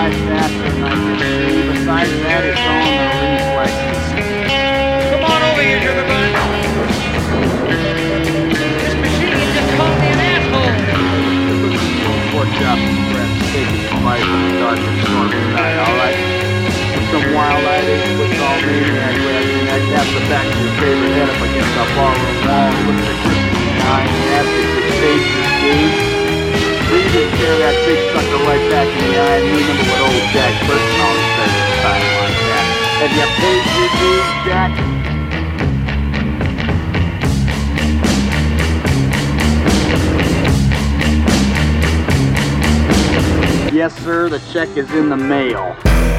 drive faster than I can see. Besides that, it's all in the reflexes. Come on over here, Sugar Bun. This machine just called me an asshole. Just listen to your pork chop and breath. Take it from life in the dark and stormy night, alright? Some wild-eyed eight-foot-tall maniac grabbing that caps the back of your favorite head up against the ballroom wall and looks at Christmas in the eye and asks if it saves your gaze. Breathe and stare that big sucker right back in the eye and remember what old Jack Burton always says at a time like that. Have you paid your dues, Jack? Yes, sir, the check is in the mail.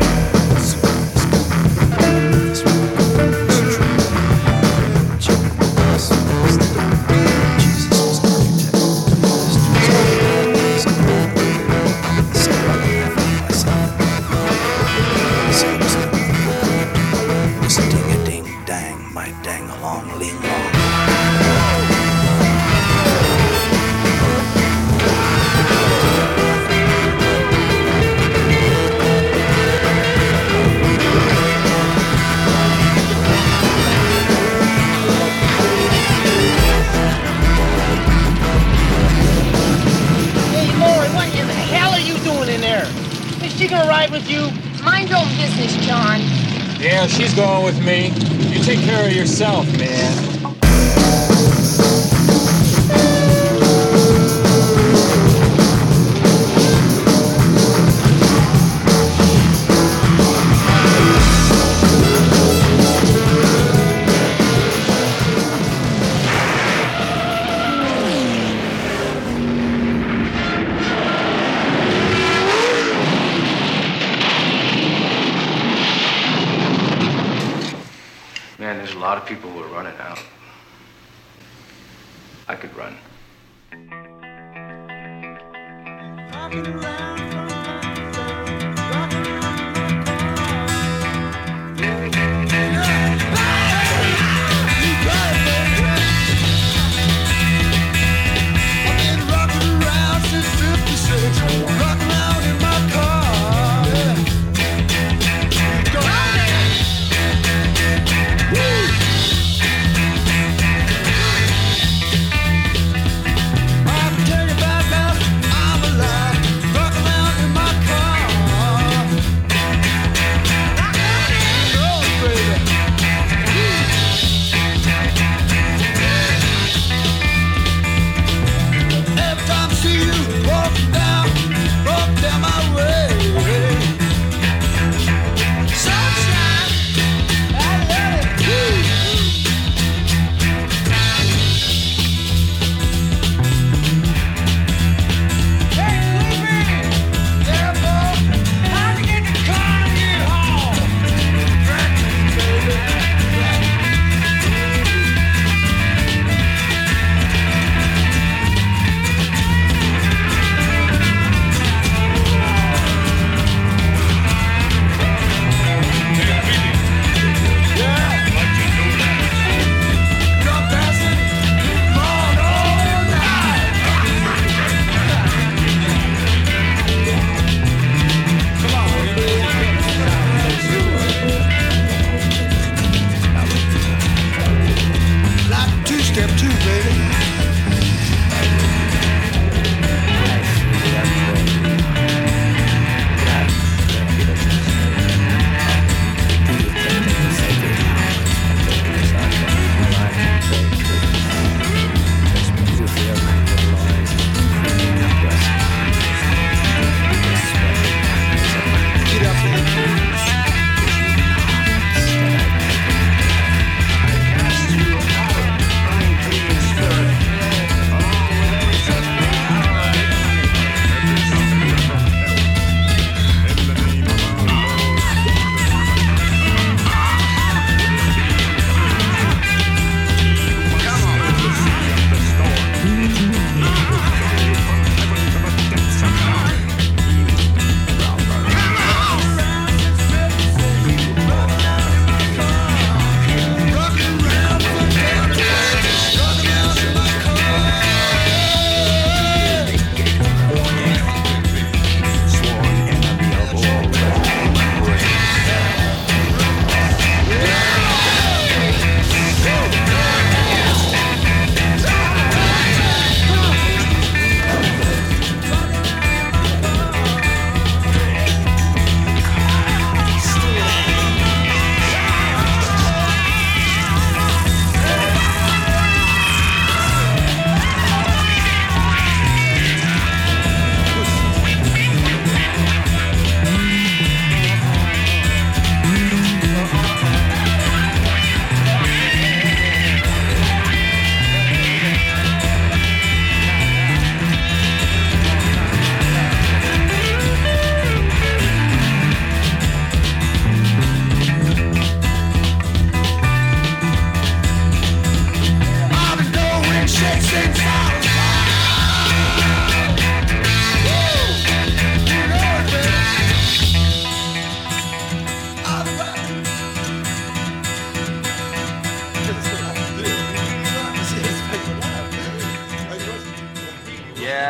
She gonna ride with you? Mind your own business, John. Yeah, she's going with me. You take care of yourself, man. Man, there's a lot of people who are running out. I could run.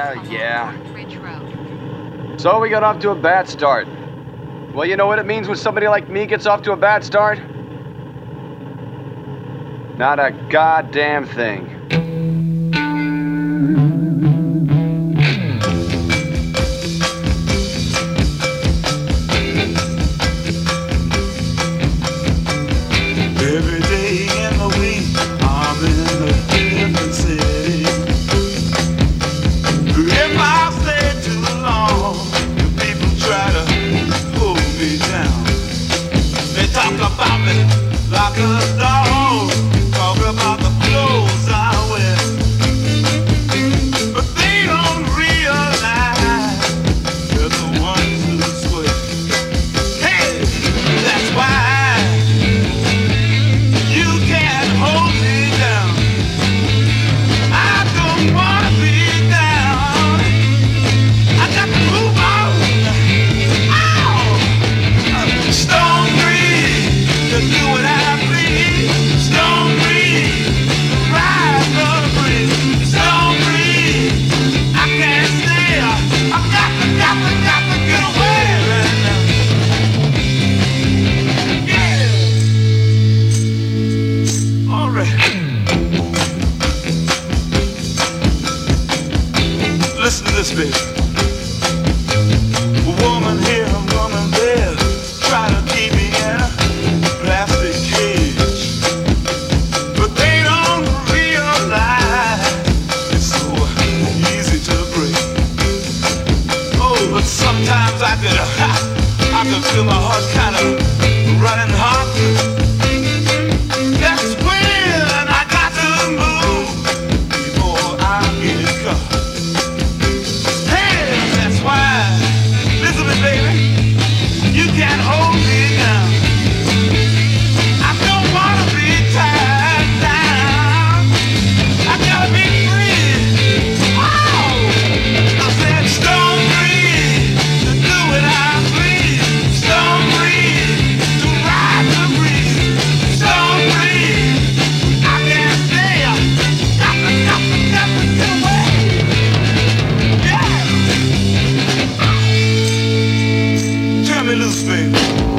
Yeah. So we got off to a bad start. Well, you know what it means when somebody like me gets off to a bad start? Not a goddamn thing. Every day in the week, I'm in a different city. If I stay too long, the people try to pull me down. They talk about me like a dog, talk about the clothes I wear, but they don't realize they're the ones who swear. Hey, that's why. Listen to this, baby. Woman here, woman there, try to keep me in a plastic cage, but they don't realize it's so easy to break. Oh, but sometimes I could feel my heart kind of running hot. That's when I got to move before I get caught. Baby, you can't hold me down. I don't wanna be tied down. I gotta be free. Oh, I said stone free to do what I please. Stone free to ride the breeze. Stone free, I can't stay. Got to get away. Yeah. Turn me loose, baby.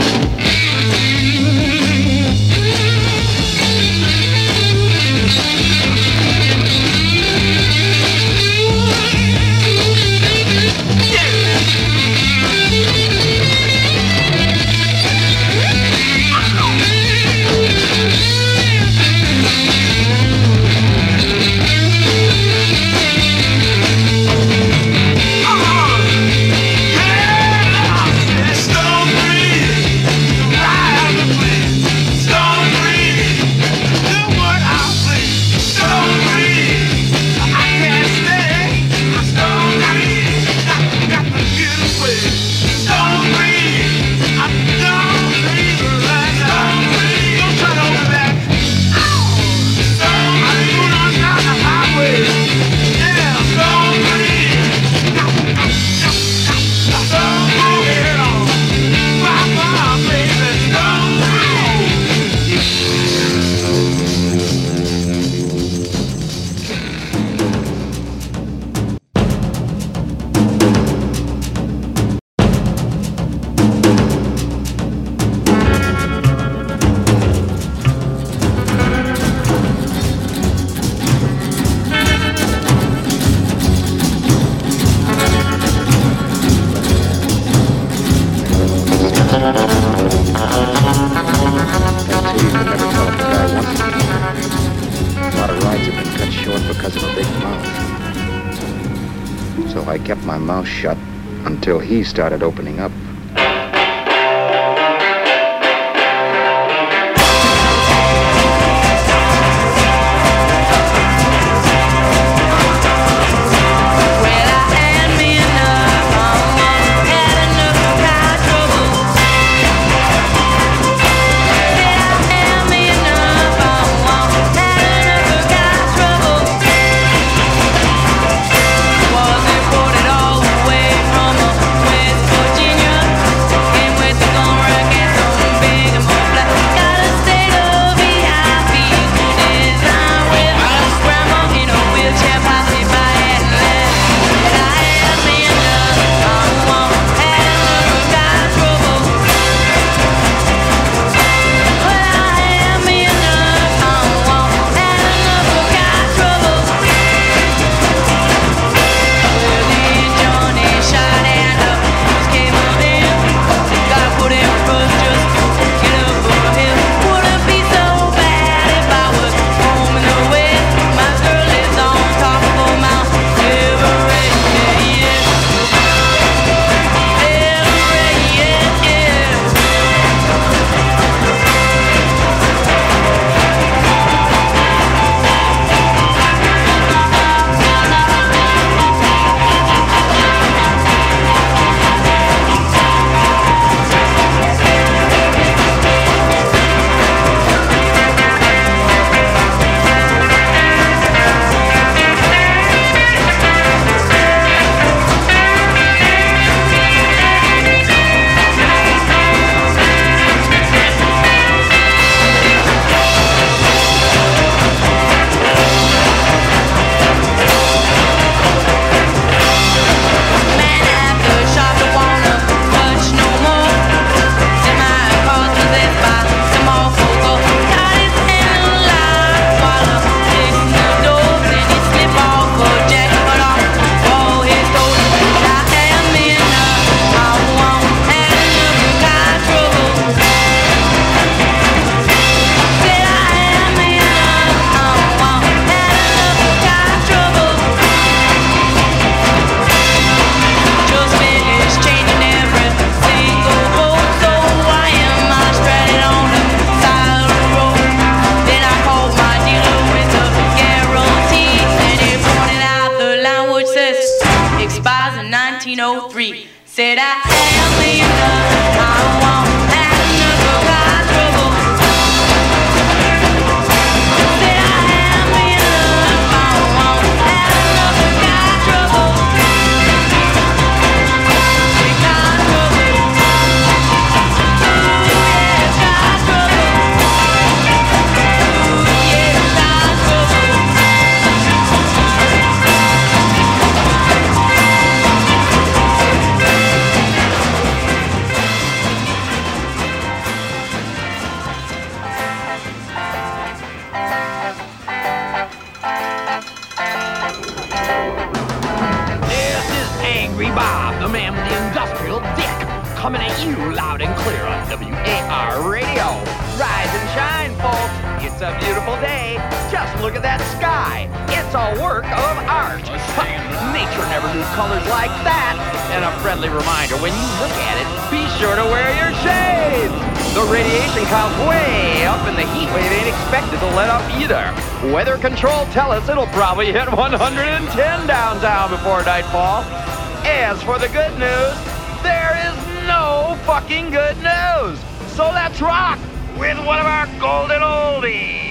So I kept my mouth shut until he started opening up. Was imported all the way from West Virginia. Said I am in love, I won't have another car trouble. Said I am in love, I won't have another car trouble. Car trouble. Ooh, yeah, car trouble. Ooh, yeah, car trouble. This is Angry Bob, the man with the industrial dick, coming at you loud and clear on WAR Radio. Rise and shine, folks. It's a beautiful day. Just look at that sky. It's a work of art. Nature never knew colors like that. And a friendly reminder, when you look at it, be sure to wear your shades. The radiation count's way up and the heat wave ain't expected to let up either. Weather control tell us it'll probably hit 110 downtown before nightfall. As for the good news, there is no fucking good news. So let's rock with one of our golden oldies.